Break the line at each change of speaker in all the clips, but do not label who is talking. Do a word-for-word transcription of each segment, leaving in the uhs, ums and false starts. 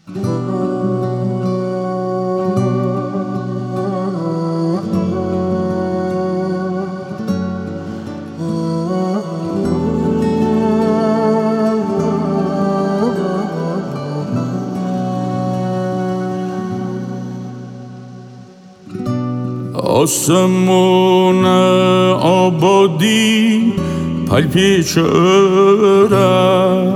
آسمون آبادی پلپیچ اره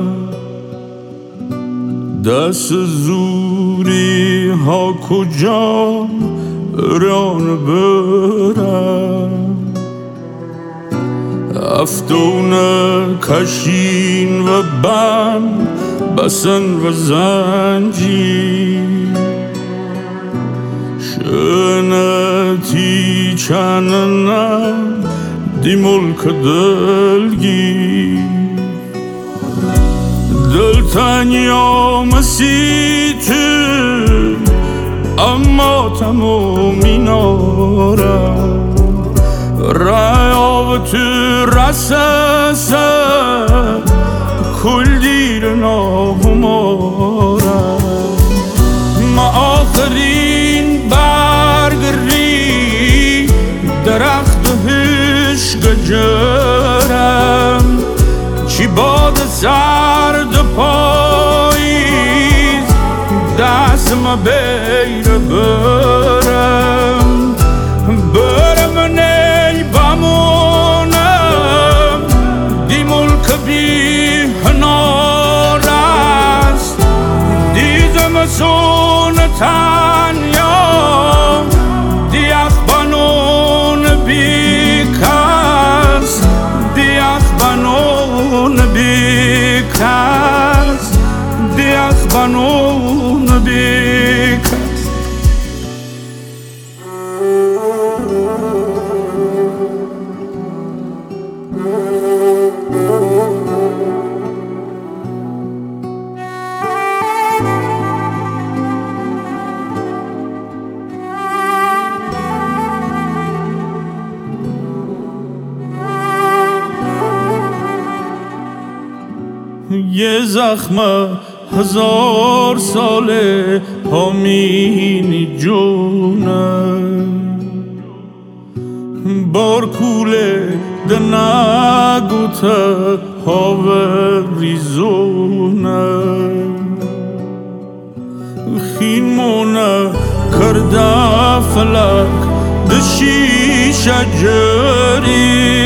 دست زوری ها کجا ران بره افتون کشین و بم بسن و زنجیر شنتی چننم دی ملک دلگی دلتنیا مسیتی اما تمومی نارم ریا و تو رسسه کل دیر ناهمارم ما آخرین برگری درخت عشق جرم چی باد سرد پاییز دست ما بیر برم برم نی بمونم دی ملک بی هنار است دی زمستون تنیا دی اخبانون بی کس دی اخبانون بی کس دی اخبانون بی کس یه زخم هزار ساله همینی جونه بار کوله ده نگوته هاوه ریزونه خین مونه کرده فلک ده شیشه جری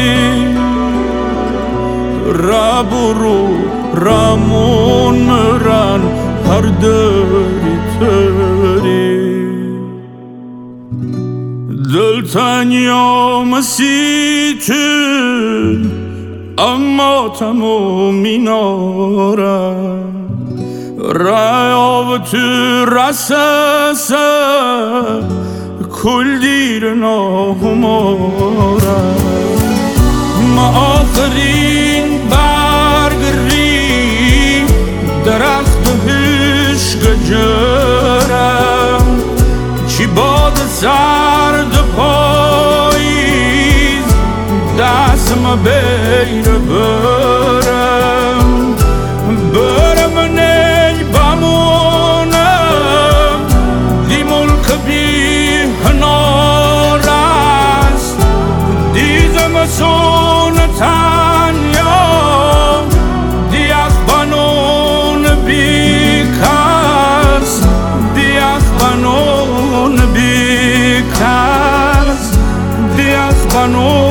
رابرو رامون مران هر دری تری دلتنیا مسیتی اما تمومی نارم ریا و تو رسسه کل دیر ناهمارم ما آخرین برگری درخت عشق جرم چی باد سرد پاییز دست ما بیر برم برم نی بمونم دی ملک بی هنار است دی زمستون تنیا دی اخبانون بی کس دی اخبانون بی کس دی اخبانون